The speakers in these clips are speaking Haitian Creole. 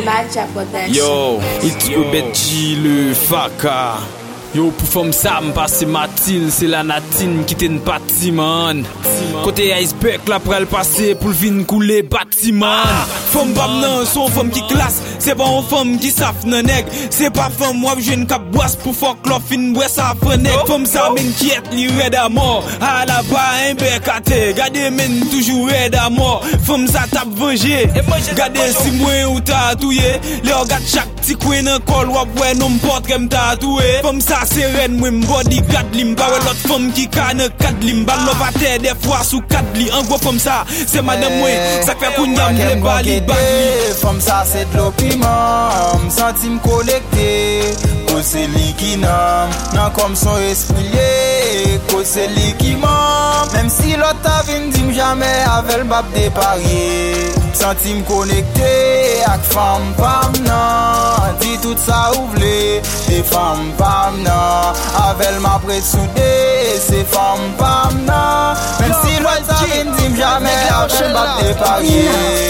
Matcha Production. Yo, it's Ubedji le Faka. Yo, pour femme ça, m'passe Mathilde, c'est la Natine qui t'en bâtiment. Côté iceberg, la pral passer pour le vin couler bâtiment. Femme bam nan, son femme qui classe, c'est pas une femme qui saf nan nèg. C'est pas femme moi jeune cap boisse pour fuck l'off fin bois ça fenêtre. Femme ça m'inquiète, li red à mort. À la bas un bécaté, gardez men toujours red à mort. Femme ça tape venger. Gardez si moi ou tatoué, les regarde chaque petit coin dans col ou ouais non porte comme tatoué. Femme ça c'est reine moi bodyguard lim pas l'autre femme qui canne 4 lim balle va terre des fois sous 4 li en gros comme ça c'est madame moi ça fait kounya me bali femme ça c'est de l'opiment centime collecté ko c'est li qui nan comme son esprit ko c'est li qui ment même si l'autre a vinn dim jamais avec le bab déparier centime connecté ak femme pam nan dit tout ça ouvlé des femmes pam nan avec ma près soudé c'est femme pam nan même si l'autre a vinn dim jamais avec le bab déparier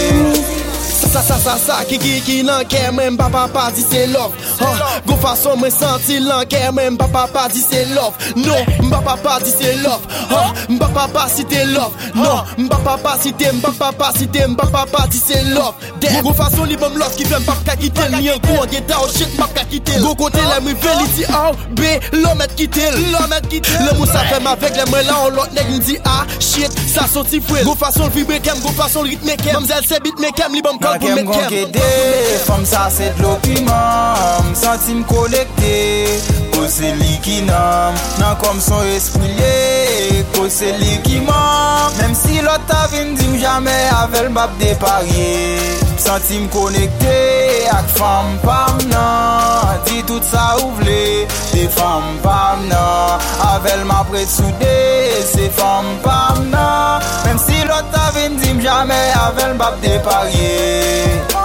Ça, qui nan kè même papa dit c'est love. Go façon me senti lan kè même papa dit c'est love. Non, papa dit c'est love. Papa si t'es love. Non, papa si t'es papa dit c'est love. Go façon li bom love qui fait pas quitter ni en go get down shit pas quitter. Go côté la me veliti A B l'homme quitter. Le mou ça fait avec les mains là on l'autre nèg dit ah shit ça sorti fouet. Go façon vibrer kem, go façon rythme kem. Mamzelle c'est beat me kem li bom call. Femme ça c'est de l'opiment centime collecté ko c'est li qui nan comme son esprit ko c'est li qui ment même si l'autre a vinn dim jamais avec le bab déparier centime connecté ak femme pam nan dit tout ça ouvlé des femmes pam nan avec ma près soudé c'est femme pam nan même si l'autre a vinn dim jamais avec le bab déparier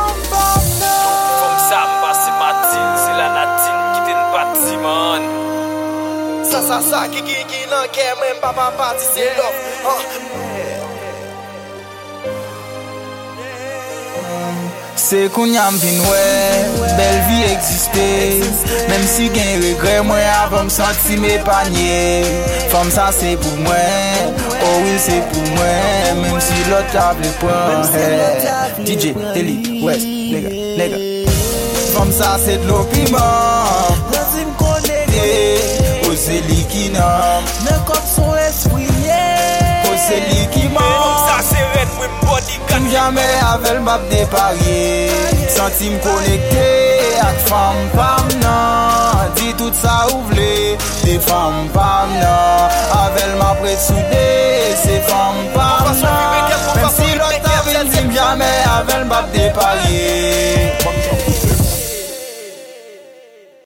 Ça, qui nan kè même papa dit c'est love. C'est qu'on y a vin ouais, belle vie exister. Même si gen regret moi avant me sentir m'épargner. Femme ça c'est pour moi, oh oui c'est pour moi. Même si l'autre table point. DJ, Teli, West, les gars. Femme ça c'est de l'opiment. C'est lui qui n'a comme son esprit c'est lui qui ment ça c'est red moi body jamais avec le bab déparier centime connecté ak femme pam nan dit tout ça ouvlé des femmes pam nan avec ma près soudé c'est femme pam nan même si l'autre a vinn dim jamais avec le bab déparier